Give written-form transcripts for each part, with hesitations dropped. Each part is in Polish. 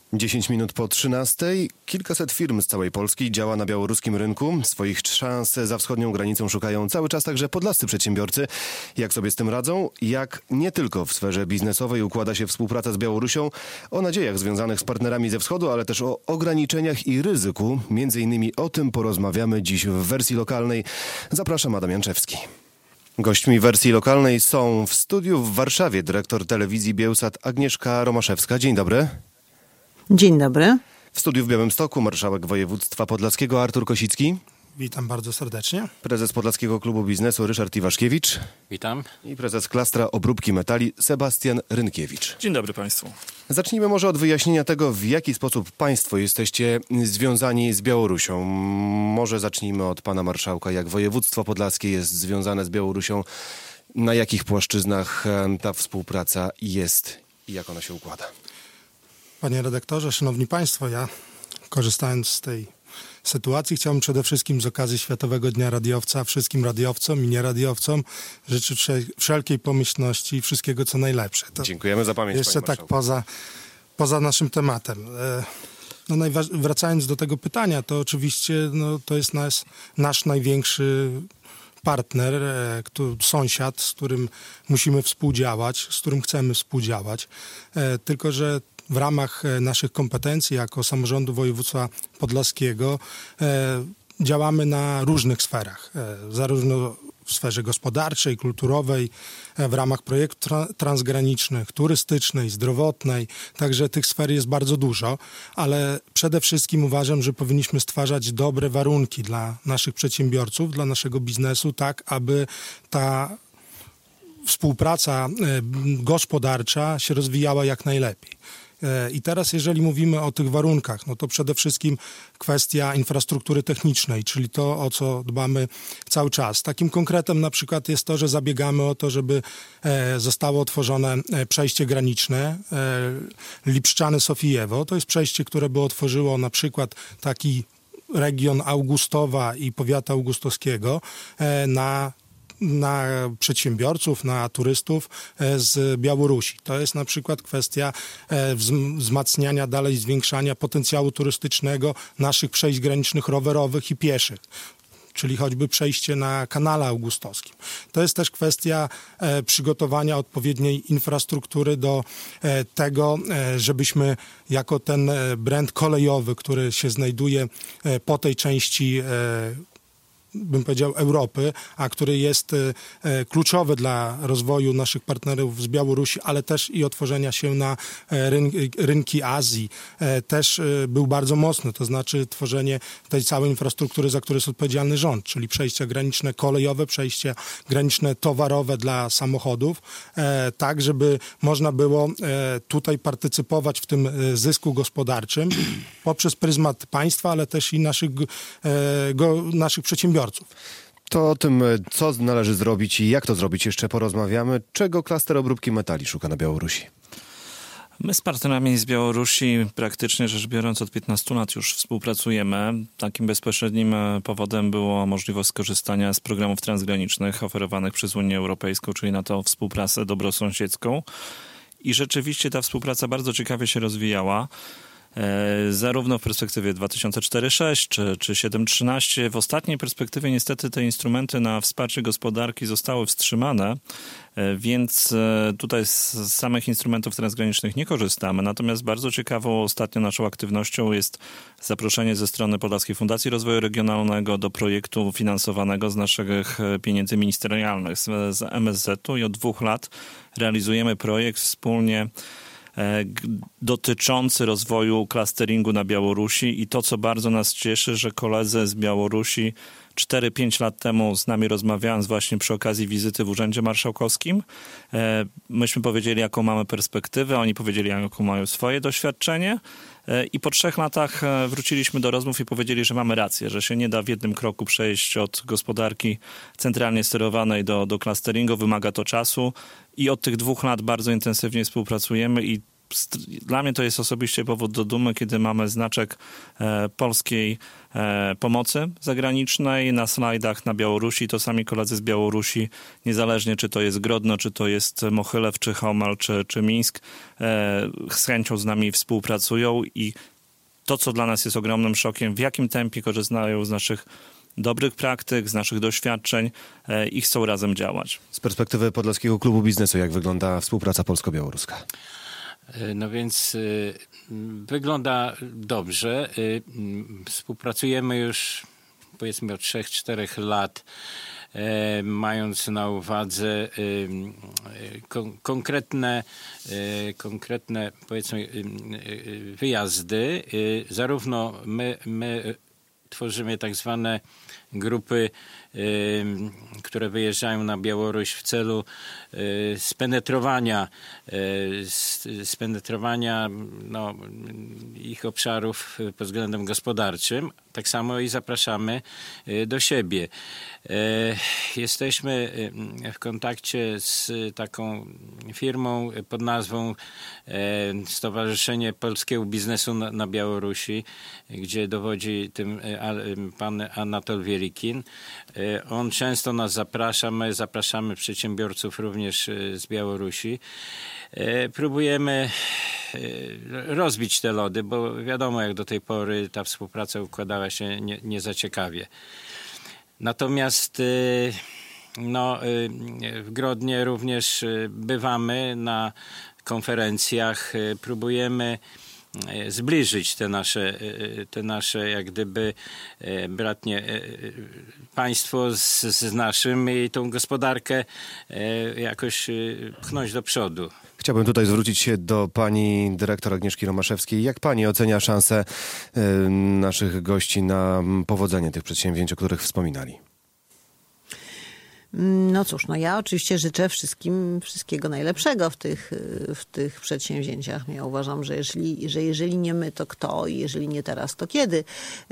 10 minut po 13:00. Kilkaset firm z całej Polski działa na białoruskim rynku. Swoich szans za wschodnią granicą szukają cały czas także podlascy przedsiębiorcy. Jak sobie z tym radzą? Jak nie tylko w sferze biznesowej układa się współpraca z Białorusią? O nadziejach związanych z partnerami ze wschodu, ale też o ograniczeniach i ryzyku. Między innymi o tym porozmawiamy dziś w wersji lokalnej. Zapraszam, Adam Janczewski. Gośćmi wersji lokalnej są w studiu w Warszawie dyrektor telewizji Biełsat Agnieszka Romaszewska. Dzień dobry. Dzień dobry. W studiu w Białymstoku marszałek województwa podlaskiego Artur Kosicki. Witam bardzo serdecznie. Prezes Podlaskiego Klubu Biznesu Ryszard Iwaszkiewicz. Witam. I prezes Klastra Obróbki Metali Sebastian Rynkiewicz. Dzień dobry Państwu. Zacznijmy może od wyjaśnienia tego, w jaki sposób Państwo jesteście związani z Białorusią. Może zacznijmy od pana marszałka. Jak województwo podlaskie jest związane z Białorusią? Na jakich płaszczyznach ta współpraca jest i jak ona się układa? Panie redaktorze, szanowni państwo, ja korzystając z tej sytuacji chciałbym przede wszystkim z okazji Światowego Dnia Radiowca wszystkim radiowcom i nieradiowcom życzyć wszelkiej pomyślności i wszystkiego co najlepsze. To dziękujemy za pamięć, jeszcze tak poza naszym tematem. Wracając do tego pytania, to oczywiście to jest nasz największy partner, sąsiad, z którym musimy współdziałać, z którym chcemy współdziałać. Tylko że w ramach naszych kompetencji jako samorządu województwa podlaskiego działamy na różnych sferach, zarówno w sferze gospodarczej, kulturowej, w ramach projektów transgranicznych, turystycznej, zdrowotnej. Także tych sfer jest bardzo dużo, ale przede wszystkim uważam, że powinniśmy stwarzać dobre warunki dla naszych przedsiębiorców, dla naszego biznesu, tak aby ta współpraca gospodarcza się rozwijała jak najlepiej. I teraz jeżeli mówimy o tych warunkach, to przede wszystkim kwestia infrastruktury technicznej, czyli to, o co dbamy cały czas. Takim konkretem na przykład jest to, że zabiegamy o to, żeby zostało otworzone przejście graniczne Lipszczany-Sofijewo. To jest przejście, które by otworzyło na przykład taki region Augustowa i powiatu augustowskiego na przedsiębiorców, na turystów z Białorusi. To jest na przykład kwestia wzmacniania, dalej zwiększania potencjału turystycznego naszych przejść granicznych rowerowych i pieszych, czyli choćby przejście na kanale augustowskim. To jest też kwestia przygotowania odpowiedniej infrastruktury do tego, żebyśmy jako ten brand kolejowy, który się znajduje po tej części bym powiedział Europy, a który jest kluczowy dla rozwoju naszych partnerów z Białorusi, ale też i otworzenia się na rynki Azji, też był bardzo mocny, to znaczy tworzenie tej całej infrastruktury, za które jest odpowiedzialny rząd, czyli przejścia graniczne kolejowe, przejścia graniczne towarowe dla samochodów, tak żeby można było tutaj partycypować w tym zysku gospodarczym poprzez pryzmat państwa, ale też i naszych przedsiębiorców. To o tym, co należy zrobić i jak to zrobić, jeszcze porozmawiamy. Czego klaster obróbki metali szuka na Białorusi? My z partnerami z Białorusi praktycznie rzecz biorąc od 15 lat już współpracujemy. Takim bezpośrednim powodem było możliwość skorzystania z programów transgranicznych oferowanych przez Unię Europejską, czyli na to współpracę dobrosąsiedzką. I rzeczywiście ta współpraca bardzo ciekawie się rozwijała. Zarówno w perspektywie 2004-2006 czy 2007-2013. W ostatniej perspektywie niestety te instrumenty na wsparcie gospodarki zostały wstrzymane, więc tutaj z samych instrumentów transgranicznych nie korzystamy. Natomiast bardzo ciekawą ostatnio naszą aktywnością jest zaproszenie ze strony Podlaskiej Fundacji Rozwoju Regionalnego do projektu finansowanego z naszych pieniędzy ministerialnych, z MSZ-u i od 2 lat realizujemy projekt wspólnie dotyczący rozwoju klasteringu na Białorusi i to, co bardzo nas cieszy, że koledzy z Białorusi 4-5 lat temu z nami rozmawiając właśnie przy okazji wizyty w Urzędzie Marszałkowskim, myśmy powiedzieli, jaką mamy perspektywę, oni powiedzieli, jaką mają swoje doświadczenie i po 3 latach wróciliśmy do rozmów i powiedzieli, że mamy rację, że się nie da w jednym kroku przejść od gospodarki centralnie sterowanej do klasteringu, wymaga to czasu i od tych 2 lat bardzo intensywnie współpracujemy i Dla mnie to jest osobiście powód do dumy, kiedy mamy znaczek polskiej pomocy zagranicznej. Na slajdach na Białorusi to sami koledzy z Białorusi, niezależnie czy to jest Grodno, czy to jest Mochylew, czy Homel, czy Mińsk, z chęcią z nami współpracują i to, co dla nas jest ogromnym szokiem, w jakim tempie korzystają z naszych dobrych praktyk, z naszych doświadczeń i chcą razem działać. Z perspektywy Podlaskiego Klubu Biznesu, jak wygląda współpraca polsko-białoruska? No więc wygląda dobrze. Współpracujemy już powiedzmy od 3-4 lat, mając na uwadze konkretne powiedzmy wyjazdy. Zarówno my tworzymy tak zwane grupy, które wyjeżdżają na Białoruś w celu spenetrowania ich obszarów pod względem gospodarczym. Tak samo i zapraszamy do siebie. Jesteśmy w kontakcie z taką firmą pod nazwą Stowarzyszenie Polskiego Biznesu na Białorusi, gdzie dowodzi tym pan Anatol Wielikin. On często nas zaprasza, my zapraszamy przedsiębiorców również z Białorusi. Próbujemy rozbić te lody, bo wiadomo, jak do tej pory ta współpraca układała się nie za ciekawie. Natomiast w Grodnie również bywamy na konferencjach, próbujemy zbliżyć te nasze jak gdyby bratnie państwo z naszym i tą gospodarkę jakoś pchnąć do przodu. Chciałbym tutaj zwrócić się do pani dyrektor Agnieszki Romaszewskiej. Jak pani ocenia szansę naszych gości na powodzenie tych przedsięwzięć, o których wspominali? No cóż, ja oczywiście życzę wszystkiego najlepszego w tych przedsięwzięciach. Ja uważam, że jeżeli nie my, to kto? I jeżeli nie teraz, to kiedy?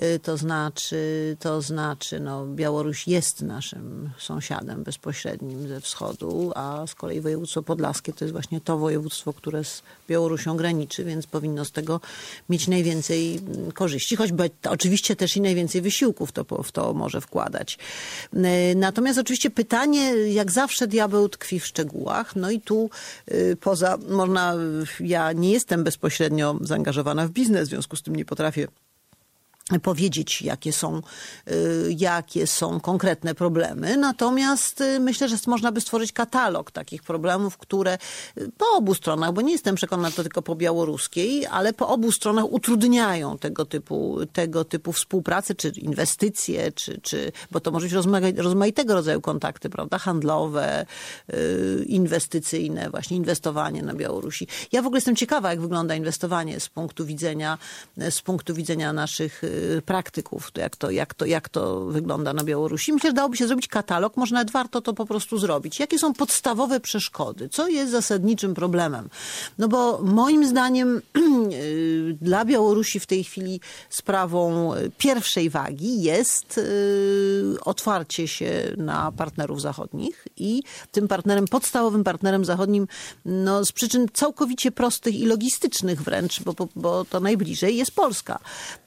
To znaczy Białoruś jest naszym sąsiadem bezpośrednim ze wschodu, a z kolei województwo podlaskie to jest właśnie to województwo, które z Białorusią graniczy, więc powinno z tego mieć najwięcej korzyści, choćby oczywiście też i najwięcej wysiłków w to może wkładać. Natomiast oczywiście pytanie, jak zawsze diabeł tkwi w szczegółach. No i tu ja nie jestem bezpośrednio zaangażowana w biznes, w związku z tym nie potrafię powiedzieć, jakie są konkretne problemy. Natomiast myślę, że można by stworzyć katalog takich problemów, które po obu stronach, bo nie jestem przekonana to tylko po białoruskiej, ale po obu stronach utrudniają tego typu współpracę, czy inwestycje, bo to może być rozmaitego rodzaju kontakty, prawda, handlowe, inwestycyjne, właśnie inwestowanie na Białorusi. Ja w ogóle jestem ciekawa, jak wygląda inwestowanie z punktu widzenia naszych praktyków, jak to wygląda na Białorusi. Myślę, że dałoby się zrobić katalog, może nawet warto to po prostu zrobić. Jakie są podstawowe przeszkody? Co jest zasadniczym problemem? No bo moim zdaniem dla Białorusi w tej chwili sprawą pierwszej wagi jest otwarcie się na partnerów zachodnich i tym podstawowym partnerem zachodnim, z przyczyn całkowicie prostych i logistycznych wręcz, bo to najbliżej jest Polska.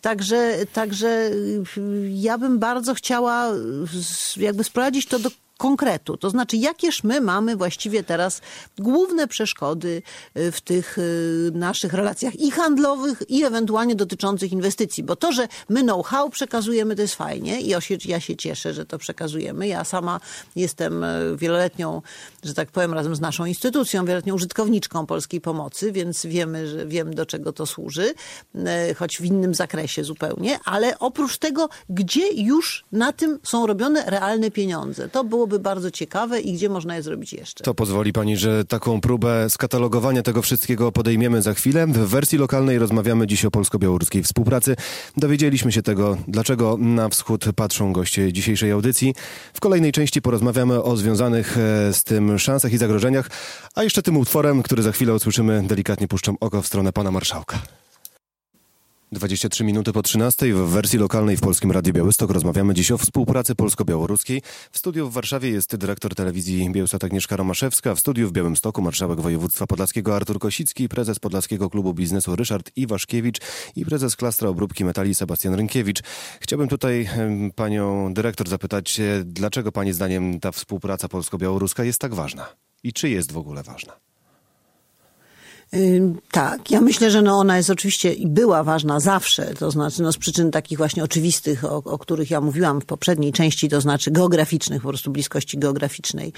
Także ja bym bardzo chciała jakby sprowadzić to do konkretu. To znaczy, jakież my mamy właściwie teraz główne przeszkody w tych naszych relacjach i handlowych, i ewentualnie dotyczących inwestycji. Bo to, że my know-how przekazujemy, to jest fajnie i ja się cieszę, że to przekazujemy. Ja sama jestem wieloletnią, że tak powiem, razem z naszą instytucją, wieloletnią użytkowniczką polskiej pomocy, więc wiem, do czego to służy, choć w innym zakresie zupełnie, ale oprócz tego, gdzie już na tym są robione realne pieniądze. To byłoby bardzo ciekawe i gdzie można je zrobić jeszcze. To pozwoli pani, że taką próbę skatalogowania tego wszystkiego podejmiemy za chwilę. W wersji lokalnej rozmawiamy dziś o polsko-białoruskiej współpracy. Dowiedzieliśmy się tego, dlaczego na wschód patrzą goście dzisiejszej audycji. W kolejnej części porozmawiamy o związanych z tym szansach i zagrożeniach, a jeszcze tym utworem, który za chwilę usłyszymy, delikatnie puszczam oko w stronę pana marszałka. 23 minuty po 13 w wersji lokalnej w Polskim Radiu Białystok rozmawiamy dziś o współpracy polsko-białoruskiej. W studiu w Warszawie jest dyrektor telewizji Biełsat Agnieszka Romaszewska, w studiu w Białymstoku marszałek województwa podlaskiego Artur Kosicki, prezes Podlaskiego Klubu Biznesu Ryszard Iwaszkiewicz i prezes Klastra Obróbki Metali Sebastian Rynkiewicz. Chciałbym tutaj panią dyrektor zapytać, dlaczego pani zdaniem ta współpraca polsko-białoruska jest tak ważna i czy jest w ogóle ważna? Tak, ja myślę, że ona jest oczywiście i była ważna zawsze, to znaczy z przyczyn takich właśnie oczywistych, o których ja mówiłam w poprzedniej części, to znaczy geograficznych, po prostu bliskości geograficznej.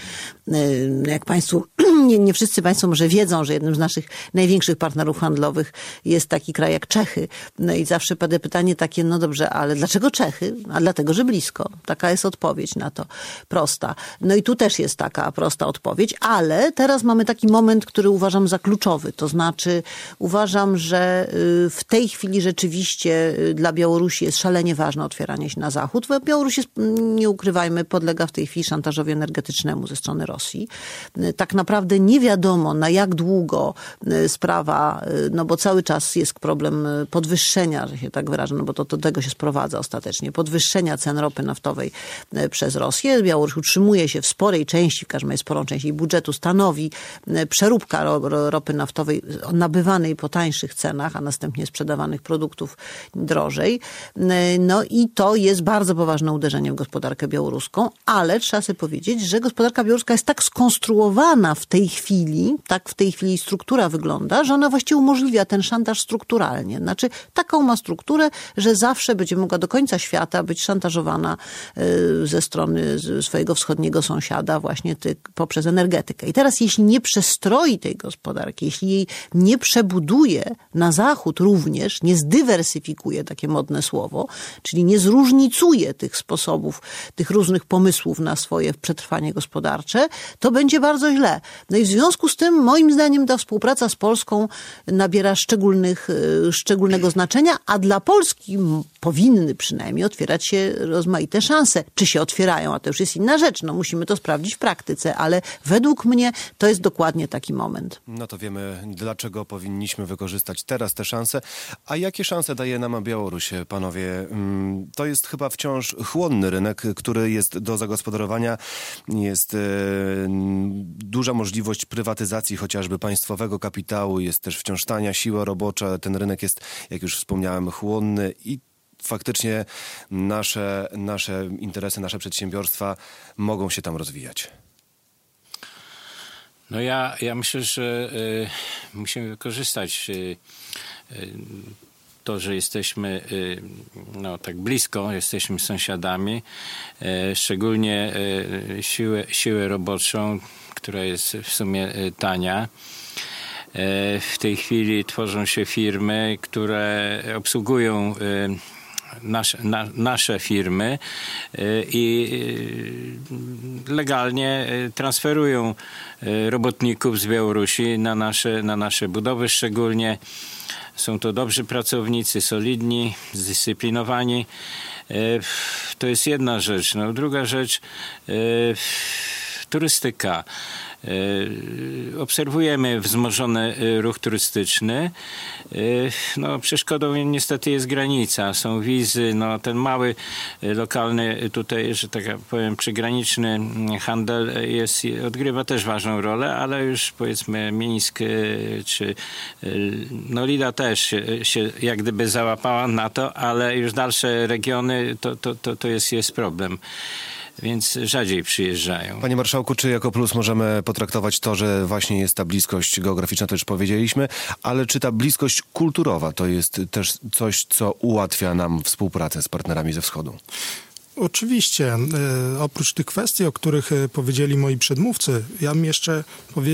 Jak państwu, nie wszyscy państwo może wiedzą, że jednym z naszych największych partnerów handlowych jest taki kraj jak Czechy. No i zawsze pada pytanie takie, no dobrze, ale dlaczego Czechy? A dlatego, że blisko. Taka jest odpowiedź na to. Prosta. No i tu też jest taka prosta odpowiedź, ale teraz mamy taki moment, który uważam za kluczowy. To znaczy uważam, że w tej chwili rzeczywiście dla Białorusi jest szalenie ważne otwieranie się na Zachód. Białoruś jest, nie ukrywajmy, podlega w tej chwili szantażowi energetycznemu ze strony Rosji. Tak naprawdę nie wiadomo, na jak długo sprawa, no bo cały czas jest problem podwyższenia, że się tak wyrażę, no bo to do tego się sprowadza ostatecznie, podwyższenia cen ropy naftowej przez Rosję. Białoruś utrzymuje się w sporej części, w każdym razie sporą część jej budżetu stanowi przeróbka ropy naftowej nabywanej po tańszych cenach, a następnie sprzedawanych produktów drożej. No i to jest bardzo poważne uderzenie w gospodarkę białoruską, ale trzeba sobie powiedzieć, że gospodarka białoruska jest tak skonstruowana w tej chwili, tak w tej chwili struktura wygląda, że ona właściwie umożliwia ten szantaż strukturalnie. Znaczy taką ma strukturę, że zawsze będzie mogła do końca świata być szantażowana ze strony swojego wschodniego sąsiada właśnie poprzez energetykę. I teraz jeśli nie przestroi tej gospodarki, jeśli jej nie przebuduje na Zachód również, nie zdywersyfikuje, takie modne słowo, czyli nie zróżnicuje tych sposobów, tych różnych pomysłów na swoje przetrwanie gospodarcze, to będzie bardzo źle. No i w związku z tym, moim zdaniem, ta współpraca z Polską nabiera szczególnego znaczenia, a dla Polski powinny przynajmniej otwierać się rozmaite szanse. Czy się otwierają, a to już jest inna rzecz. No musimy to sprawdzić w praktyce, ale według mnie to jest dokładnie taki moment. No to wiemy, dlaczego powinniśmy wykorzystać teraz te szanse. A jakie szanse daje nam Białoruś, panowie? To jest chyba wciąż chłonny rynek, który jest do zagospodarowania. Jest duża możliwość prywatyzacji chociażby państwowego kapitału. Jest też wciąż tania siła robocza. Ten rynek jest, jak już wspomniałem, chłonny i faktycznie nasze interesy, nasze przedsiębiorstwa mogą się tam rozwijać. No ja myślę, że musimy wykorzystać to, że jesteśmy tak blisko, jesteśmy sąsiadami, szczególnie siłę roboczą, która jest w sumie tania. W tej chwili tworzą się firmy, które obsługują nasze firmy i legalnie transferują robotników z Białorusi na nasze budowy szczególnie. Są to dobrzy pracownicy, solidni, zdyscyplinowani. To jest jedna rzecz. No, druga rzecz, turystyka. Obserwujemy wzmożony ruch turystyczny. No, przeszkodą niestety jest granica, są wizy. No, ten mały, lokalny tutaj, że tak powiem, przygraniczny handel odgrywa też ważną rolę, ale już powiedzmy Mińsk czy Lida też się jak gdyby załapała na to, ale już dalsze regiony to jest problem. Więc rzadziej przyjeżdżają. Panie marszałku, czy jako plus możemy potraktować to, że właśnie jest ta bliskość geograficzna, to już powiedzieliśmy, ale czy ta bliskość kulturowa to jest też coś, co ułatwia nam współpracę z partnerami ze wschodu? Oczywiście. Oprócz tych kwestii, o których powiedzieli moi przedmówcy, ja bym jeszcze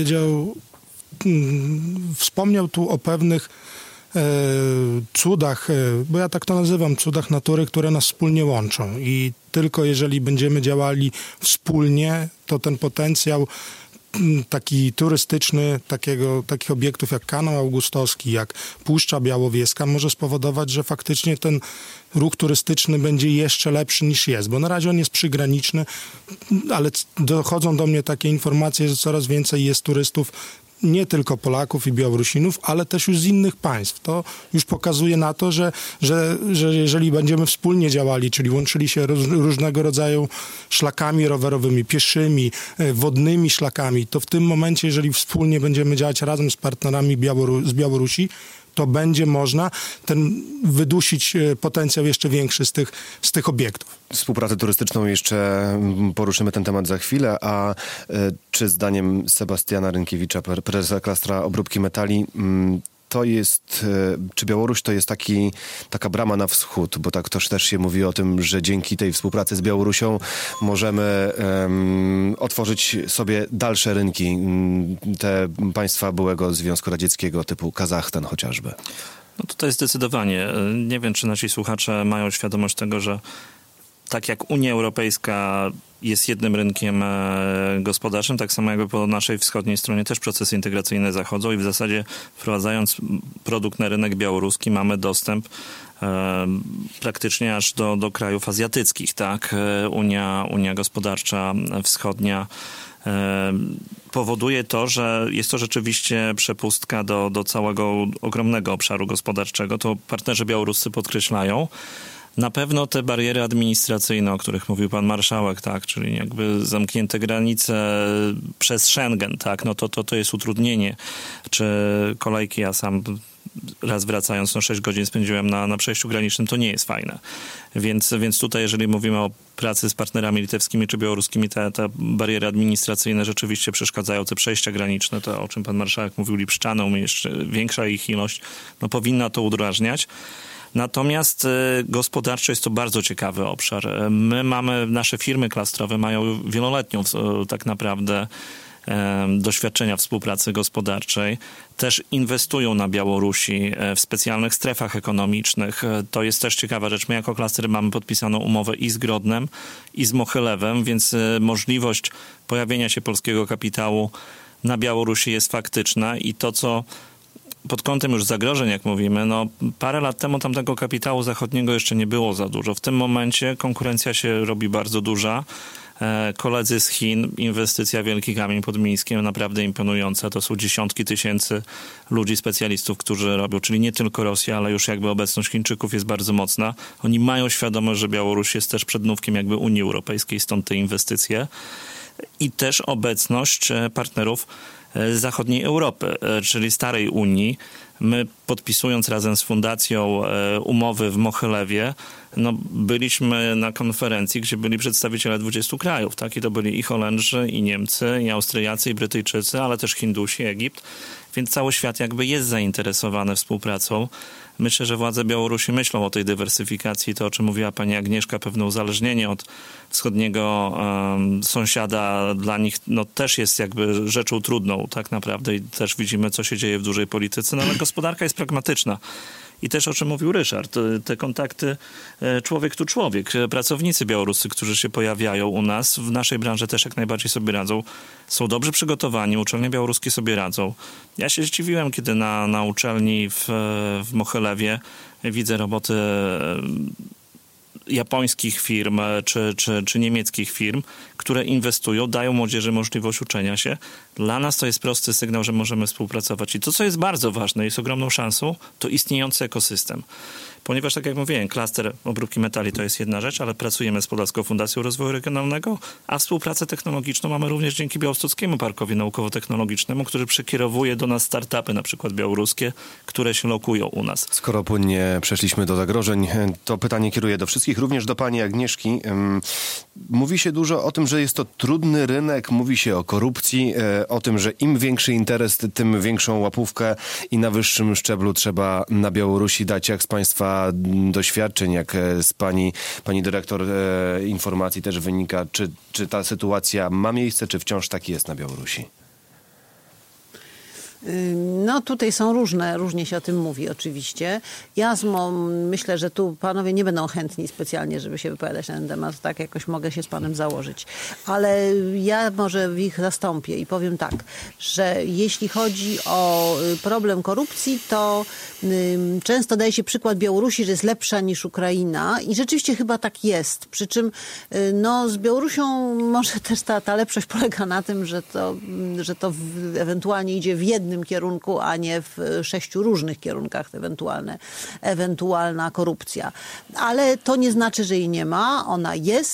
wspomniał tu o pewnych cudach, bo ja tak to nazywam, cudach natury, które nas wspólnie łączą i tylko jeżeli będziemy działali wspólnie, to ten potencjał taki turystyczny, takich obiektów jak Kanał Augustowski, jak Puszcza Białowieska może spowodować, że faktycznie ten ruch turystyczny będzie jeszcze lepszy niż jest, bo na razie on jest przygraniczny, ale dochodzą do mnie takie informacje, że coraz więcej jest turystów nie tylko Polaków i Białorusinów, ale też już z innych państw. To już pokazuje na to, że jeżeli będziemy wspólnie działali, czyli łączyli się różnego rodzaju szlakami rowerowymi, pieszymi, wodnymi szlakami, to w tym momencie, jeżeli wspólnie będziemy działać razem z partnerami z Białorusi, to będzie można wydusić potencjał jeszcze większy z tych obiektów. Współpracę turystyczną jeszcze poruszymy ten temat za chwilę, a czy zdaniem Sebastiana Rynkiewicza, prezesa klastra obróbki metali, to jest, czy Białoruś to jest taka brama na wschód, bo tak też się mówi o tym, że dzięki tej współpracy z Białorusią możemy otworzyć sobie dalsze rynki, te państwa byłego Związku Radzieckiego typu Kazachstan chociażby. No tutaj zdecydowanie. Nie wiem, czy nasi słuchacze mają świadomość tego, że tak jak Unia Europejska jest jednym rynkiem gospodarczym, tak samo jakby po naszej wschodniej stronie też procesy integracyjne zachodzą i w zasadzie wprowadzając produkt na rynek białoruski mamy dostęp praktycznie aż do krajów azjatyckich, tak? Unia Gospodarcza Wschodnia powoduje to, że jest to rzeczywiście przepustka do całego ogromnego obszaru gospodarczego. To partnerzy białoruscy podkreślają. Na pewno te bariery administracyjne, o których mówił pan marszałek, tak, czyli jakby zamknięte granice przez Schengen, tak, no to jest utrudnienie. Czy kolejki, ja sam raz wracając, 6 godzin spędziłem na przejściu granicznym, to nie jest fajne. Więc tutaj, jeżeli mówimy o pracy z partnerami litewskimi czy białoruskimi, te bariery administracyjne rzeczywiście przeszkadzają, te przejścia graniczne, to o czym pan marszałek mówił, Lipszczaną, jeszcze większa ich ilość, no powinna to udrażniać. Natomiast gospodarczo jest to bardzo ciekawy obszar. Nasze firmy klastrowe mają wieloletnią tak naprawdę doświadczenia współpracy gospodarczej. Też inwestują na Białorusi w specjalnych strefach ekonomicznych. To jest też ciekawa rzecz. My jako klaster mamy podpisaną umowę i z Grodnem, i z Mochylewem, więc możliwość pojawienia się polskiego kapitału na Białorusi jest faktyczna i to, co pod kątem już zagrożeń, jak mówimy, no parę lat temu tam tego kapitału zachodniego jeszcze nie było za dużo. W tym momencie konkurencja się robi bardzo duża. Koledzy z Chin, inwestycja Wielki Kamień pod Mińskiem, naprawdę imponująca. To są dziesiątki tysięcy ludzi, specjalistów, którzy robią, czyli nie tylko Rosja, ale już jakby obecność Chińczyków jest bardzo mocna. Oni mają świadomość, że Białoruś jest też przedmówkiem jakby Unii Europejskiej, stąd te inwestycje. I też obecność partnerów z zachodniej Europy, czyli starej Unii. My podpisując razem z fundacją umowy w Mochylewie, no byliśmy na konferencji, gdzie byli przedstawiciele 20 krajów, tak? I to byli i Holendrzy, i Niemcy, i Austriacy, i Brytyjczycy, ale też Hindusi, Egipt. Więc cały świat jakby jest zainteresowany współpracą. Myślę, że władze Białorusi myślą o tej dywersyfikacji. To, o czym mówiła pani Agnieszka, pewne uzależnienie od wschodniego sąsiada dla nich no, też jest jakby rzeczą trudną tak naprawdę i też widzimy, co się dzieje w dużej polityce, no ale gospodarka jest pragmatyczna. I też o czym mówił Ryszard, te kontakty człowiek tu człowiek, pracownicy białoruscy, którzy się pojawiają u nas, w naszej branży też jak najbardziej sobie radzą, są dobrze przygotowani, uczelnie białoruskie sobie radzą. Ja się zdziwiłem, kiedy na uczelni w Mochylewie widzę roboty japońskich firm czy niemieckich firm, które inwestują, dają młodzieży możliwość uczenia się. Dla nas to jest prosty sygnał, że możemy współpracować. I to, co jest bardzo ważne, jest ogromną szansą, to istniejący ekosystem. Ponieważ, tak jak mówiłem, klaster obróbki metali to jest jedna rzecz, ale pracujemy z Podlaską Fundacją Rozwoju Regionalnego, a współpracę technologiczną mamy również dzięki Białostockiemu Parkowi Naukowo-Technologicznemu, który przekierowuje do nas startupy, na przykład białoruskie, które się lokują u nas. Skoro płynnie przeszliśmy do zagrożeń, to pytanie kieruję do wszystkich, również do pani Agnieszki. Mówi się dużo o tym, że jest to trudny rynek, mówi się o korupcji, o tym, że im większy interes, tym większą łapówkę i na wyższym szczeblu trzeba na Białorusi dać. Jak z państwa doświadczeń, jak z pani dyrektor informacji też wynika, czy ta sytuacja ma miejsce, czy wciąż tak jest na Białorusi? No tutaj są różnie się o tym mówi oczywiście. Ja myślę, że tu panowie nie będą chętni specjalnie, żeby się wypowiadać na ten temat. Tak jakoś mogę się z panem założyć. Ale ja może ich zastąpię i powiem tak, że jeśli chodzi o problem korupcji, to często daje się przykład Białorusi, że jest lepsza niż Ukraina i rzeczywiście chyba tak jest. Przy czym z Białorusią może też ta lepszość polega na tym, że to ewentualnie idzie w jednym kierunku, a nie w 6 różnych kierunkach ewentualna korupcja. Ale to nie znaczy, że jej nie ma. Ona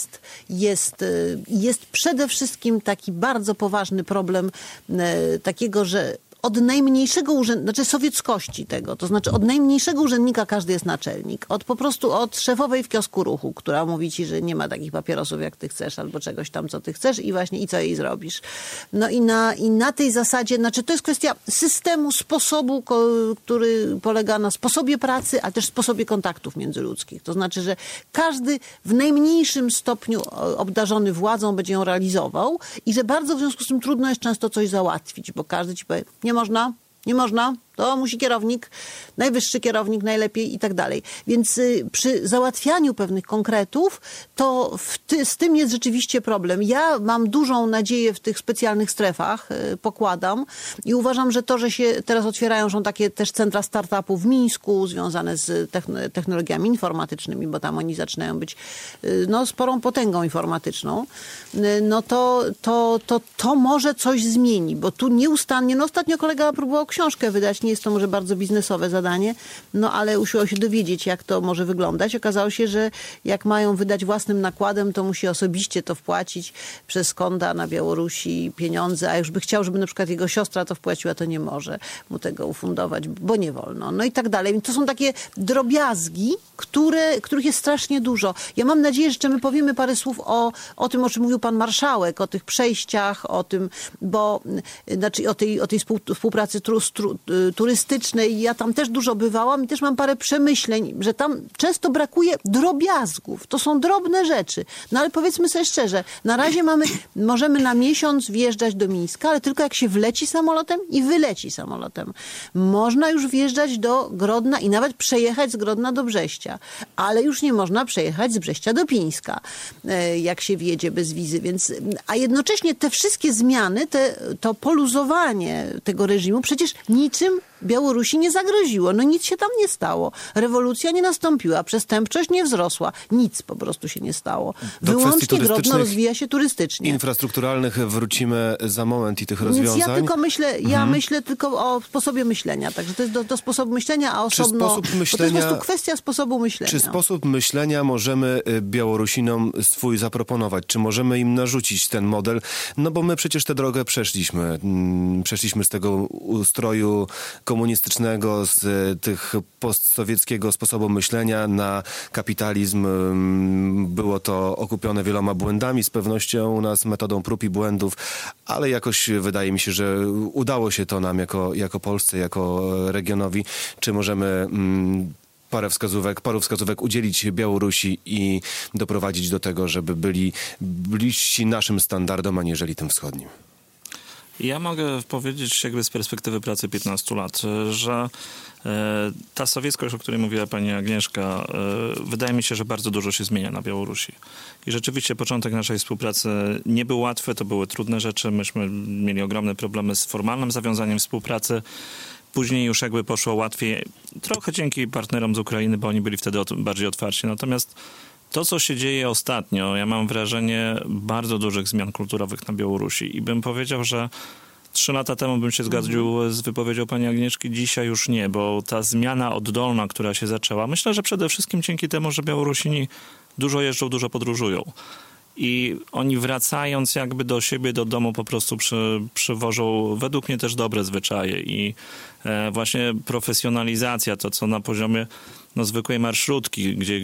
jest przede wszystkim taki bardzo poważny problem takiego, że od najmniejszego urzędnika, sowieckości tego, to znaczy od najmniejszego urzędnika każdy jest naczelnik. Od szefowej w kiosku ruchu, która mówi ci, że nie ma takich papierosów jak ty chcesz, albo czegoś tam, co ty chcesz i co jej zrobisz. No i na tej zasadzie, to jest kwestia systemu, sposobu, który polega na sposobie pracy, ale też sposobie kontaktów międzyludzkich. To znaczy, że każdy w najmniejszym stopniu obdarzony władzą będzie ją realizował i że bardzo w związku z tym trudno jest często coś załatwić, bo każdy ci powie, nie można, to musi kierownik, najwyższy kierownik najlepiej i tak dalej. Więc przy załatwianiu pewnych konkretów, to z tym jest rzeczywiście problem. Ja mam dużą nadzieję w tych specjalnych strefach, pokładam i uważam, że to, że się teraz otwierają, są takie też centra startupów w Mińsku, związane z technologiami informatycznymi, bo tam oni zaczynają być sporą potęgą informatyczną, to może coś zmieni, bo tu nieustannie, ostatnio kolega próbował książkę wydać, nie jest to może bardzo biznesowe zadanie, ale usiłował się dowiedzieć, jak to może wyglądać. Okazało się, że jak mają wydać własnym nakładem, to musi osobiście to wpłacić przez konta na Białorusi pieniądze, a już by chciał, żeby na przykład jego siostra to wpłaciła, to nie może mu tego ufundować, bo nie wolno. No i tak dalej. To są takie drobiazgi, których jest strasznie dużo. Ja mam nadzieję, że jeszcze my powiemy parę słów o tym, o czym mówił pan marszałek, o tych przejściach, o tym, o tej współpracy turystycznej. Ja tam też dużo bywałam i też mam parę przemyśleń, że tam często brakuje drobiazgów. To są drobne rzeczy. No ale powiedzmy sobie szczerze, na razie możemy na miesiąc wjeżdżać do Mińska, ale tylko jak się wleci samolotem i wyleci samolotem. Można już wjeżdżać do Grodna i nawet przejechać z Grodna do Brześcia, ale już nie można przejechać z Brześcia do Pińska, jak się wjedzie bez wizy. A jednocześnie te wszystkie zmiany, to poluzowanie tego reżimu przecież niczym Białorusi nie zagroziło. Nic się tam nie stało. Rewolucja nie nastąpiła, przestępczość nie wzrosła. Nic po prostu się nie stało. Wyłącznie Grodno rozwija się turystycznie. Infrastrukturalnych wrócimy za moment i tych rozwiązań. Więc ja tylko myślę tylko o sposobie myślenia. Także to jest do sposobu myślenia, a osobno... Bo to jest po prostu kwestia sposobu myślenia. Czy sposób myślenia możemy Białorusinom swój zaproponować? Czy możemy im narzucić ten model? Bo my przecież tę drogę przeszliśmy. Przeszliśmy z tego ustroju komunistycznego, z tych postsowieckiego sposobu myślenia na kapitalizm. Było to okupione wieloma błędami, z pewnością u nas metodą prób i błędów, ale jakoś wydaje mi się, że udało się to nam jako Polsce, jako regionowi. Czy możemy paru wskazówek udzielić Białorusi i doprowadzić do tego, żeby byli bliżsi naszym standardom, aniżeli tym wschodnim? Ja mogę powiedzieć jakby z perspektywy pracy 15 lat, że ta sowieckość, o której mówiła pani Agnieszka, wydaje mi się, że bardzo dużo się zmienia na Białorusi. I rzeczywiście początek naszej współpracy nie był łatwy, to były trudne rzeczy. Myśmy mieli ogromne problemy z formalnym zawiązaniem współpracy. Później już jakby poszło łatwiej, trochę dzięki partnerom z Ukrainy, bo oni byli wtedy bardziej otwarci. Natomiast to, co się dzieje ostatnio, ja mam wrażenie bardzo dużych zmian kulturowych na Białorusi i bym powiedział, że 3 lata temu bym się zgodził z wypowiedzią pani Agnieszki, dzisiaj już nie, bo ta zmiana oddolna, która się zaczęła, myślę, że przede wszystkim dzięki temu, że Białorusini dużo jeżdżą, dużo podróżują. I oni wracając jakby do siebie, do domu po prostu przywożą według mnie też dobre zwyczaje i właśnie profesjonalizacja, to co na poziomie zwykłej marszrutki, gdzie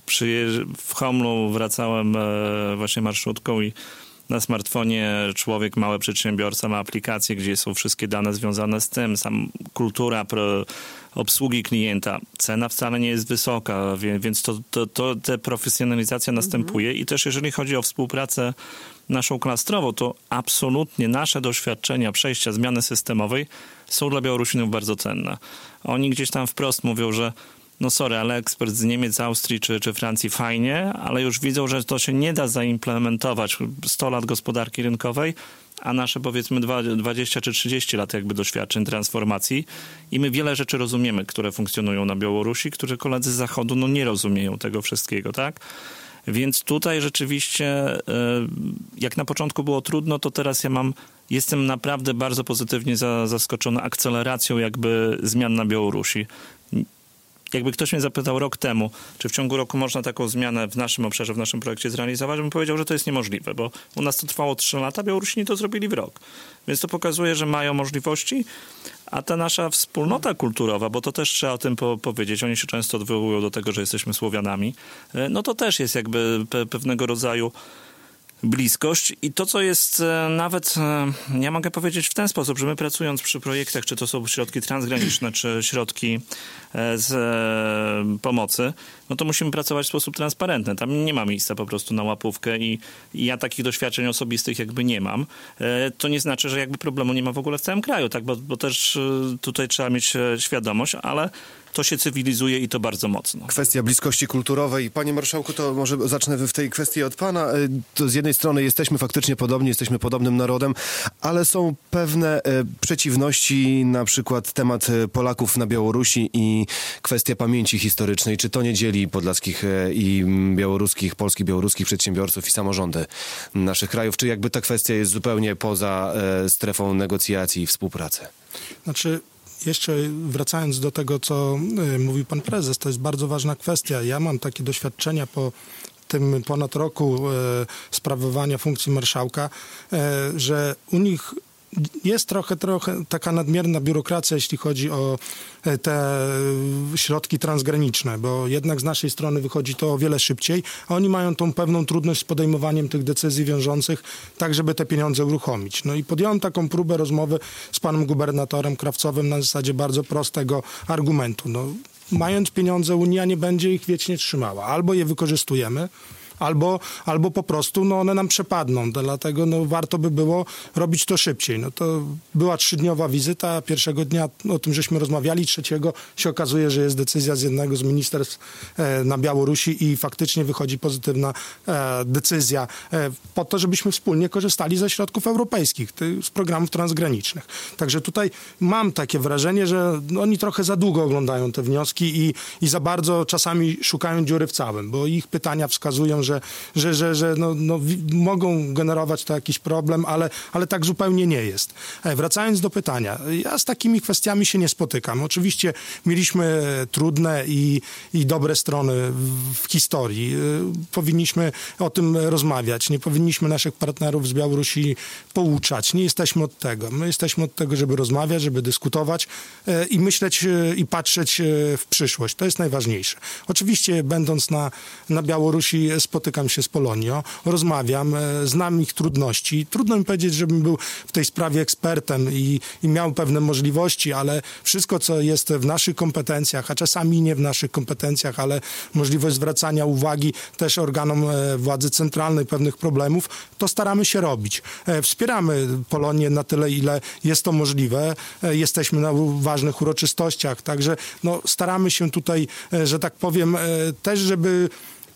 w Homlu wracałem właśnie marszrutką i na smartfonie człowiek, mały przedsiębiorca ma aplikację, gdzie są wszystkie dane związane z tym, sam kultura obsługi klienta. Cena wcale nie jest wysoka, więc ta profesjonalizacja następuje i też jeżeli chodzi o współpracę naszą klastrową, to absolutnie nasze doświadczenia przejścia zmiany systemowej są dla Białorusinów bardzo cenne. Oni gdzieś tam wprost mówią, że no sorry, ale ekspert z Niemiec, Austrii czy Francji fajnie, ale już widzą, że to się nie da zaimplementować 100 lat gospodarki rynkowej, a nasze powiedzmy 20 czy 30 lat jakby doświadczeń transformacji i my wiele rzeczy rozumiemy, które funkcjonują na Białorusi, które koledzy z Zachodu no nie rozumieją tego wszystkiego, tak? Więc tutaj rzeczywiście jak na początku było trudno, to teraz jestem naprawdę bardzo pozytywnie zaskoczony akceleracją jakby zmian na Białorusi. Jakby ktoś mnie zapytał rok temu, czy w ciągu roku można taką zmianę w naszym obszarze, w naszym projekcie zrealizować, bym powiedział, że to jest niemożliwe, bo u nas to trwało 3 lata, Białorusini to zrobili w rok. Więc to pokazuje, że mają możliwości, a ta nasza wspólnota kulturowa, bo to też trzeba o tym powiedzieć, oni się często odwołują do tego, że jesteśmy Słowianami, no to też jest jakby pewnego rodzaju bliskość i to, co jest nawet, ja mogę powiedzieć w ten sposób, że my pracując przy projektach, czy to są środki transgraniczne, czy środki z pomocy, no to musimy pracować w sposób transparentny. Tam nie ma miejsca po prostu na łapówkę i ja takich doświadczeń osobistych jakby nie mam. To nie znaczy, że jakby problemu nie ma w ogóle w całym kraju, tak? Bo też tutaj trzeba mieć świadomość, ale to się cywilizuje i to bardzo mocno. Kwestia bliskości kulturowej. Panie marszałku, to może zacznę w tej kwestii od pana. To z jednej strony jesteśmy faktycznie podobni, jesteśmy podobnym narodem, ale są pewne przeciwności, na przykład temat Polaków na Białorusi i kwestia pamięci historycznej. Czy to nie dzieli podlaskich i białoruskich, polskich, białoruskich przedsiębiorców i samorządy naszych krajów? Czy jakby ta kwestia jest zupełnie poza strefą negocjacji i współpracy? Znaczy, jeszcze wracając do tego, co mówił pan prezes, to jest bardzo ważna kwestia. Ja mam takie doświadczenia po tym ponad roku sprawowania funkcji marszałka, że u nich jest trochę taka nadmierna biurokracja, jeśli chodzi o te środki transgraniczne, bo jednak z naszej strony wychodzi to o wiele szybciej, a oni mają tą pewną trudność z podejmowaniem tych decyzji wiążących, tak żeby te pieniądze uruchomić. No i podjąłem taką próbę rozmowy z panem gubernatorem Krawcowym na zasadzie bardzo prostego argumentu. No, mając pieniądze, Unia nie będzie ich wiecznie trzymała. Albo je wykorzystujemy, albo po prostu no one nam przepadną. Dlatego no, warto by było robić to szybciej. No to była 3-dniowa wizyta. Pierwszego dnia o tym żeśmy rozmawiali. 3 się okazuje, że jest decyzja z jednego z ministerstw na Białorusi i faktycznie wychodzi pozytywna decyzja po to, żebyśmy wspólnie korzystali ze środków europejskich, z programów transgranicznych. Także tutaj mam takie wrażenie, że oni trochę za długo oglądają te wnioski i za bardzo czasami szukają dziury w całym, bo ich pytania wskazują, że mogą generować to jakiś problem, ale tak zupełnie nie jest. Wracając do pytania, ja z takimi kwestiami się nie spotykam. Oczywiście mieliśmy trudne i dobre strony w historii. Powinniśmy o tym rozmawiać. Nie powinniśmy naszych partnerów z Białorusi pouczać. Nie jesteśmy od tego. My jesteśmy od tego, żeby rozmawiać, żeby dyskutować i myśleć i patrzeć w przyszłość. To jest najważniejsze. Oczywiście będąc na Białorusi spotykam się z Polonią, rozmawiam, znam ich trudności. Trudno mi powiedzieć, żebym był w tej sprawie ekspertem i miał pewne możliwości, ale wszystko, co jest w naszych kompetencjach, a czasami nie w naszych kompetencjach, ale możliwość zwracania uwagi też organom władzy centralnej pewnych problemów, to staramy się robić. Wspieramy Polonię na tyle, ile jest to możliwe. Jesteśmy na ważnych uroczystościach, także no, staramy się tutaj, że tak powiem, też, żeby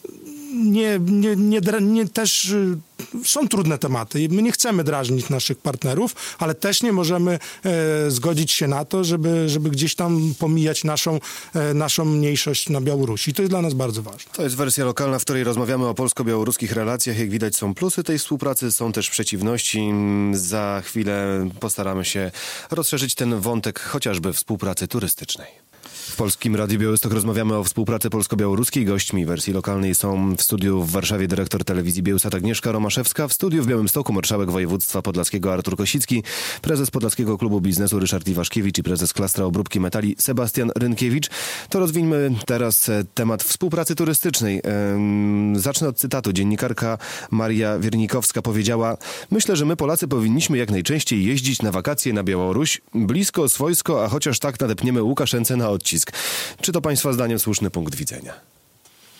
też są trudne tematy. My nie chcemy drażnić naszych partnerów, ale też nie możemy zgodzić się na to, żeby gdzieś tam pomijać naszą mniejszość na Białorusi. To jest dla nas bardzo ważne. To jest wersja lokalna, w której rozmawiamy o polsko-białoruskich relacjach. Jak widać, są plusy tej współpracy, są też przeciwności. Za chwilę postaramy się rozszerzyć ten wątek chociażby współpracy turystycznej. W Polskim Radiu Białystok rozmawiamy o współpracy polsko-białoruskiej. Gośćmi wersji lokalnej są w studiu w Warszawie dyrektor telewizji Biełsat Agnieszka Romaszewska, w studiu w Białymstoku marszałek województwa podlaskiego Artur Kosicki, prezes Podlaskiego Klubu Biznesu Ryszard Iwaszkiewicz i prezes Klastra Obróbki Metali Sebastian Rynkiewicz. To rozwijmy teraz temat współpracy turystycznej. Zacznę od cytatu. Dziennikarka Maria Wiernikowska powiedziała: myślę, że my Polacy powinniśmy jak najczęściej jeździć na wakacje na Białoruś, blisko, swojsko, a chociaż tak nadepniemy Łukaszence na odcisk. Czy to państwa zdaniem słuszny punkt widzenia?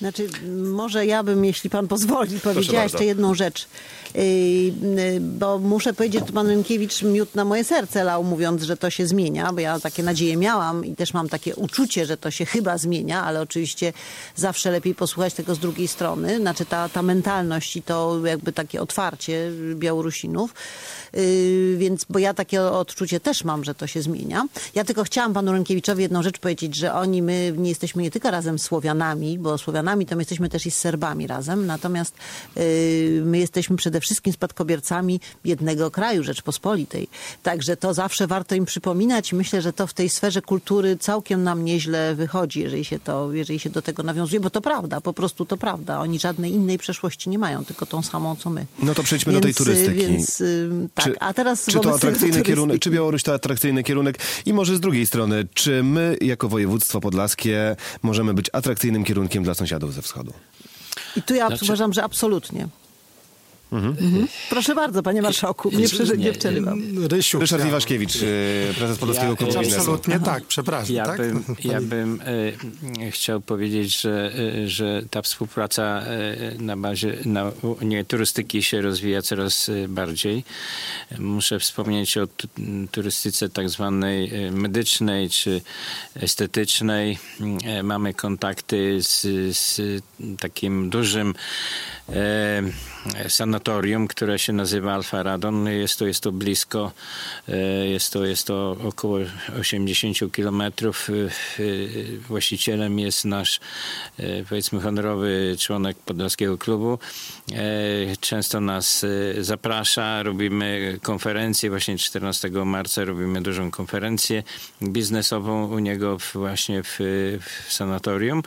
Znaczy, może ja bym, jeśli pan pozwoli, powiedziała bardzo. jeszcze jedną rzecz. Bo muszę powiedzieć, że pan Rynkiewicz miód na moje serce lał, mówiąc, że to się zmienia, bo ja takie nadzieje miałam i też mam takie uczucie, że to się chyba zmienia, ale oczywiście zawsze lepiej posłuchać tego z drugiej strony. Znaczy ta mentalność i to jakby takie otwarcie Białorusinów. Więc, bo ja takie odczucie też mam, że to się zmienia. Ja tylko chciałam panu Rynkiewiczowi jedną rzecz powiedzieć, że my nie jesteśmy nie tylko razem z Słowianami, bo Słowianami to my jesteśmy też i z Serbami razem, natomiast my jesteśmy przede wszystkim spadkobiercami jednego kraju, Rzeczpospolitej. Także to zawsze warto im przypominać. Myślę, że to w tej sferze kultury całkiem nam nieźle wychodzi, jeżeli się do tego nawiązuje, bo to prawda, po prostu to prawda. Oni żadnej innej przeszłości nie mają, tylko tą samą, co my. No to przejdźmy do tej turystyki. Tak, a teraz czy to atrakcyjny kierunek, czy Białoruś to atrakcyjny kierunek? I może z drugiej strony, czy my jako województwo podlaskie możemy być atrakcyjnym kierunkiem dla sąsiadów ze wschodu? I tu ja uważam, że absolutnie. Proszę bardzo, panie marszałku, nie przerywam. Ryszard Iwaszkiewicz, prezes Podlaskiego Klubu Biznesu. Absolutnie tak, przepraszam. Ja bym chciał powiedzieć, że ta współpraca na bazie turystyki się rozwija coraz bardziej. Muszę wspomnieć o turystyce tak zwanej medycznej czy estetycznej. Mamy kontakty z takim dużym sanatorium, które się nazywa Alfa Radon. Jest to blisko, jest to około 80 kilometrów. Właścicielem jest nasz, powiedzmy, honorowy członek Podlaskiego Klubu. Często nas zaprasza, robimy konferencję, właśnie 14 marca robimy dużą konferencję biznesową u niego właśnie w sanatorium.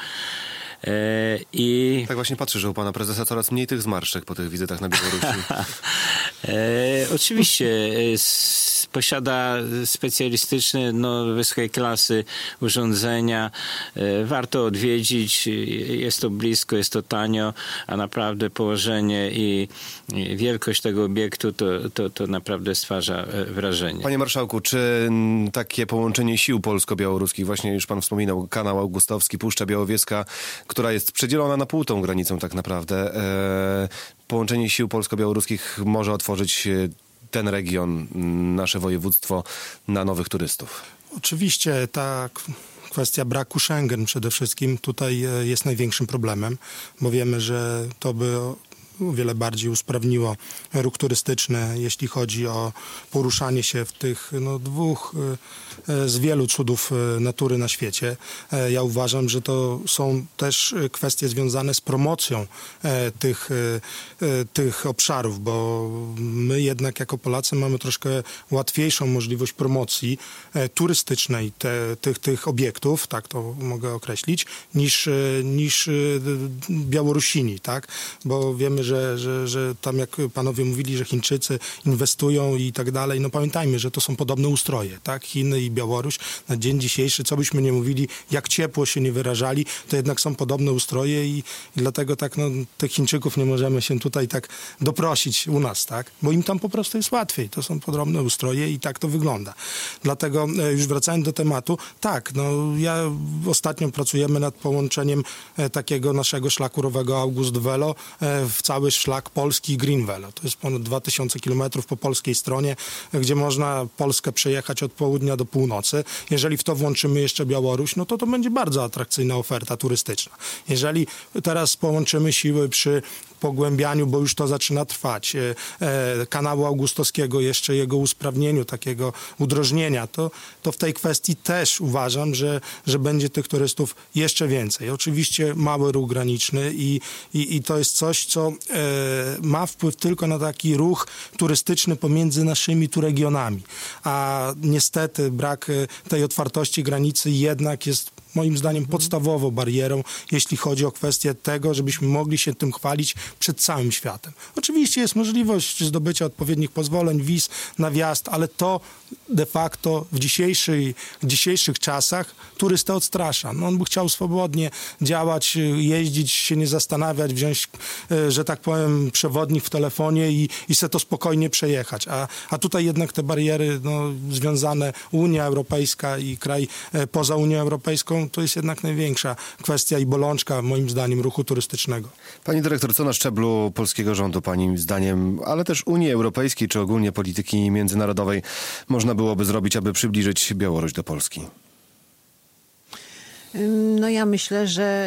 Tak właśnie patrzę, że u pana prezesa coraz mniej tych zmarszczek po tych wizytach na Białorusi. Oczywiście posiada specjalistyczne, wysokiej klasy urządzenia. Warto odwiedzić. Jest to blisko, jest to tanio, a naprawdę położenie i wielkość tego obiektu to naprawdę stwarza wrażenie. Panie marszałku, czy takie połączenie sił polsko-białoruskich, właśnie już pan wspominał, kanał Augustowski, Puszcza Białowieska, która jest przedzielona na pół tą granicą tak naprawdę, połączenie sił polsko-białoruskich może otworzyć ten region, nasze województwo na nowych turystów? Oczywiście ta kwestia braku Schengen przede wszystkim tutaj jest największym problemem, bo wiemy, że to by o wiele bardziej usprawniło ruch turystyczny, jeśli chodzi o poruszanie się w tych dwóch z wielu cudów natury na świecie. Ja uważam, że to są też kwestie związane z promocją tych obszarów, bo my jednak jako Polacy mamy troszkę łatwiejszą możliwość promocji turystycznej tych obiektów, tak to mogę określić, niż Białorusini, tak? Bo wiemy, że tam jak panowie mówili, że Chińczycy inwestują i tak dalej, pamiętajmy, że to są podobne ustroje, tak? Chiny i Białoruś na dzień dzisiejszy, co byśmy nie mówili, jak ciepło się nie wyrażali, to jednak są podobne ustroje i dlatego tak, tych Chińczyków nie możemy się tutaj tak doprosić u nas, tak? Bo im tam po prostu jest łatwiej, to są podobne ustroje i tak to wygląda. Dlatego już wracając do tematu, tak, ja ostatnio pracujemy nad połączeniem takiego naszego szlaku rowerowego August Velo w cały szlak polski Green Velo. To jest ponad 2000 kilometrów po polskiej stronie, gdzie można Polskę przejechać od południa do północy. Jeżeli w to włączymy jeszcze Białoruś, to będzie bardzo atrakcyjna oferta turystyczna. Jeżeli teraz połączymy siły przy pogłębianiu, bo już to zaczyna trwać, kanału Augustowskiego, jeszcze jego usprawnieniu, takiego udrożnienia, to w tej kwestii też uważam, że będzie tych turystów jeszcze więcej. Oczywiście mały ruch graniczny i to jest coś, co ma wpływ tylko na taki ruch turystyczny pomiędzy naszymi tu regionami. A niestety brak tej otwartości granicy jednak jest moim zdaniem podstawową barierą, jeśli chodzi o kwestię tego, żebyśmy mogli się tym chwalić przed całym światem. Oczywiście jest możliwość zdobycia odpowiednich pozwoleń, wiz na wjazd, ale to de facto w dzisiejszych czasach turystę odstrasza. No, on by chciał swobodnie działać, jeździć, się nie zastanawiać, wziąć, że tak powiem, przewodnik w telefonie i se to spokojnie przejechać. A tutaj jednak te bariery związane Unia Europejska i kraj poza Unią Europejską to jest jednak największa kwestia i bolączka moim zdaniem ruchu turystycznego. Pani dyrektor, co na szczeblu polskiego rządu pani zdaniem, ale też Unii Europejskiej czy ogólnie polityki międzynarodowej można byłoby zrobić, aby przybliżyć Białoruś do Polski? No ja myślę, że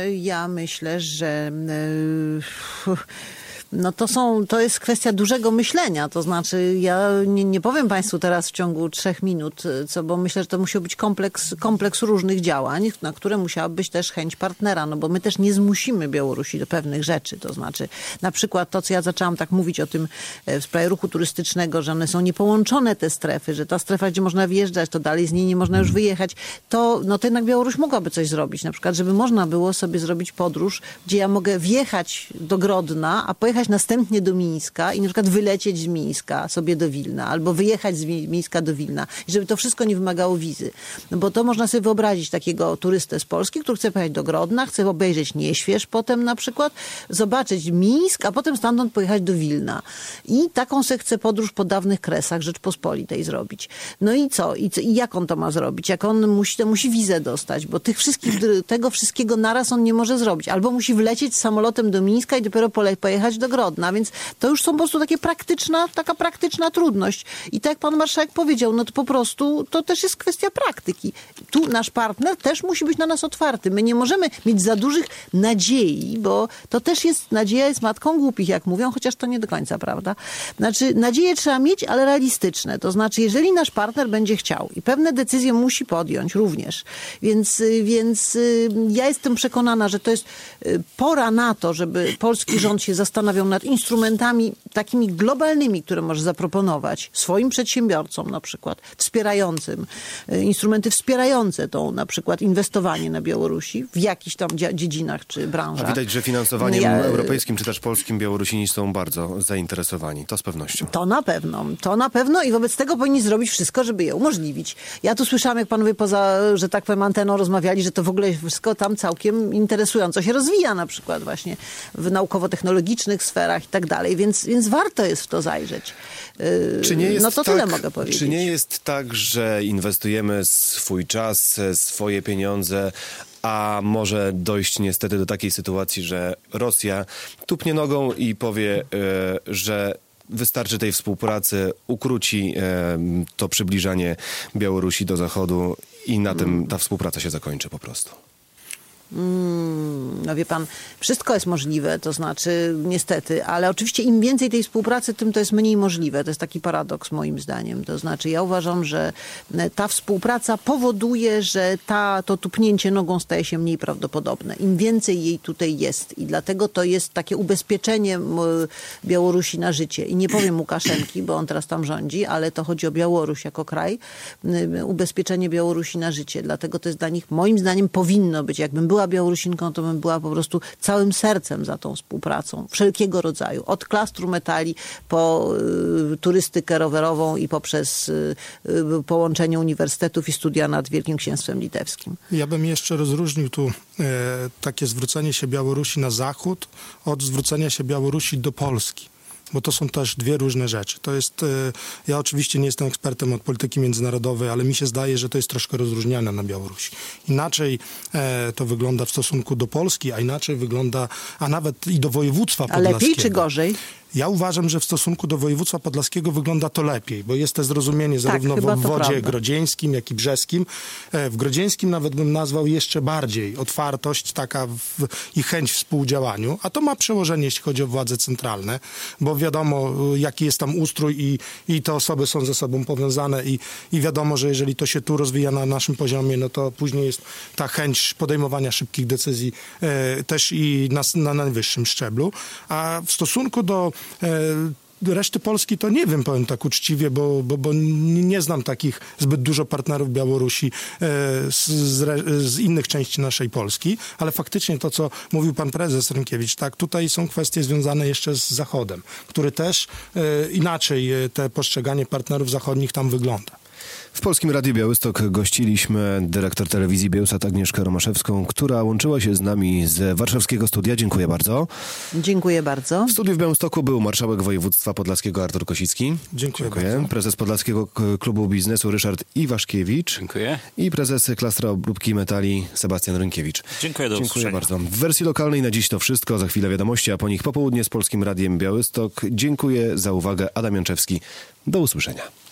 to jest kwestia dużego myślenia. To znaczy, ja nie powiem Państwu teraz w ciągu 3 minut, bo myślę, że to musiał być kompleks różnych działań, na które musiała być też chęć partnera, no bo my też nie zmusimy Białorusi do pewnych rzeczy. To znaczy, na przykład to, co ja zaczęłam tak mówić o tym w sprawie ruchu turystycznego, że one są niepołączone, te strefy, że ta strefa, gdzie można wjeżdżać, to dalej z niej nie można już wyjechać, to jednak Białoruś mogłaby coś zrobić. Na przykład, żeby można było sobie zrobić podróż, gdzie ja mogę wjechać do Grodna, a pojechać następnie do Mińska i na przykład wylecieć z Mińska sobie do Wilna, albo wyjechać z Mińska do Wilna. I żeby to wszystko nie wymagało wizy. No bo to można sobie wyobrazić takiego turystę z Polski, który chce pojechać do Grodna, chce obejrzeć Nieśwież potem na przykład, zobaczyć Mińsk, a potem stamtąd pojechać do Wilna. I taką se chce podróż po dawnych Kresach Rzeczpospolitej zrobić. No i co? I jak on to ma zrobić? Jak on musi wizę dostać, bo tego wszystkiego naraz on nie może zrobić. Albo musi wlecieć samolotem do Mińska i dopiero pojechać do Grodna, więc to już są po prostu taka praktyczna trudność. I tak jak pan marszałek powiedział, no to po prostu to też jest kwestia praktyki. Tu nasz partner też musi być na nas otwarty. My nie możemy mieć za dużych nadziei, bo to też nadzieja jest matką głupich, jak mówią, chociaż to nie do końca prawda. Znaczy, nadzieje trzeba mieć, ale realistyczne. To znaczy, jeżeli nasz partner będzie chciał i pewne decyzje musi podjąć również. Więc ja jestem przekonana, że to jest pora na to, żeby polski rząd się zastanawiał nad instrumentami takimi globalnymi, które może zaproponować swoim przedsiębiorcom na przykład, instrumenty wspierające to na przykład inwestowanie na Białorusi w jakichś tam dziedzinach czy branżach. A widać, że finansowaniem europejskim czy też polskim Białorusini są bardzo zainteresowani. To z pewnością. To na pewno i wobec tego powinni zrobić wszystko, żeby je umożliwić. Ja tu słyszałam, jak panowie poza, że tak powiem, anteną rozmawiali, że to w ogóle wszystko tam całkiem interesująco się rozwija, na przykład właśnie w naukowo-technologicznych sferach i tak dalej, więc warto jest w to zajrzeć. Tyle mogę powiedzieć. Czy nie jest tak, że inwestujemy swój czas, swoje pieniądze, a może dojść niestety do takiej sytuacji, że Rosja tupnie nogą i powie, że wystarczy tej współpracy, ukróci to przybliżanie Białorusi do Zachodu i na tym ta współpraca się zakończy po prostu? No wie pan, wszystko jest możliwe, to znaczy niestety, ale oczywiście im więcej tej współpracy, tym to jest mniej możliwe. To jest taki paradoks moim zdaniem. To znaczy ja uważam, że ta współpraca powoduje, że to tupnięcie nogą staje się mniej prawdopodobne. Im więcej jej tutaj jest i dlatego to jest takie ubezpieczenie Białorusi na życie. I nie powiem Łukaszenki, bo on teraz tam rządzi, ale to chodzi o Białoruś jako kraj. Ubezpieczenie Białorusi na życie. Dlatego to jest dla nich, moim zdaniem, powinno być. Jakbym była Białorusinką, to bym była po prostu całym sercem za tą współpracą. Wszelkiego rodzaju. Od klastru metali po turystykę rowerową i poprzez połączenie uniwersytetów i studia nad Wielkim Księstwem Litewskim. Ja bym jeszcze rozróżnił tu takie zwrócenie się Białorusi na zachód od zwrócenia się Białorusi do Polski. Bo to są też dwie różne rzeczy. To jest, ja oczywiście nie jestem ekspertem od polityki międzynarodowej, ale mi się zdaje, że to jest troszkę rozróżniane na Białorusi. Inaczej to wygląda w stosunku do Polski, a inaczej wygląda, a nawet i do województwa podlaskiego. A lepiej czy gorzej? Ja uważam, że w stosunku do województwa podlaskiego wygląda to lepiej, bo jest to zrozumienie zarówno w obwodzie grodzieńskim, jak i brzeskim. W grodzieńskim nawet bym nazwał jeszcze bardziej otwartość taka i chęć w współdziałaniu, a to ma przełożenie, jeśli chodzi o władze centralne, bo wiadomo, jaki jest tam ustrój i te osoby są ze sobą powiązane i wiadomo, że jeżeli to się tu rozwija na naszym poziomie, no to później jest ta chęć podejmowania szybkich decyzji też i na najwyższym szczeblu. A w stosunku do reszty Polski to nie wiem, powiem tak uczciwie, bo nie znam takich zbyt dużo partnerów Białorusi z innych części naszej Polski, ale faktycznie to, co mówił pan prezes Rynkiewicz, tak, tutaj są kwestie związane jeszcze z Zachodem, który też inaczej te postrzeganie partnerów zachodnich tam wygląda. W Polskim Radiu Białystok gościliśmy dyrektor telewizji Biełsat Agnieszkę Romaszewską, która łączyła się z nami z warszawskiego studia. Dziękuję bardzo. Dziękuję bardzo. W studiu w Białymstoku był marszałek województwa podlaskiego Artur Kosicki. Dziękuję bardzo. Prezes Podlaskiego Klubu Biznesu Ryszard Iwaszkiewicz. Dziękuję. I prezes Klastra Obróbki Metali Sebastian Rynkiewicz. Dziękuję, do usłyszenia. Bardzo. W wersji lokalnej na dziś to wszystko. Za chwilę wiadomości, a po nich popołudnie z Polskim Radiem Białystok. Dziękuję za uwagę. Adam Janczewski. Do usłyszenia.